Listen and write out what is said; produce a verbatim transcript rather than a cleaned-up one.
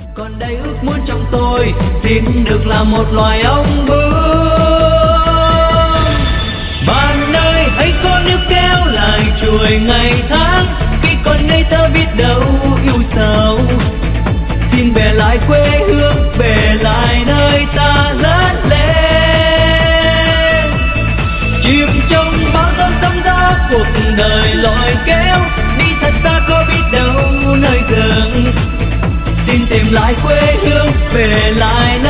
Còn đây ước muốn trong tôi xin được là một loài ong bướm. Bạn ơi hãy có níu kéo lại chuỗi ngày tháng, khi còn ngây thơ biết đâu yêu sầu. Xin về lại quê hương, về lại nơi ta lớn lên. Chìm trong bao tố sóng gió cuộc đời lội kéo, đi thật xa có biết đâu nơi rừng. Xin tìm lại quê hương, về lại nơi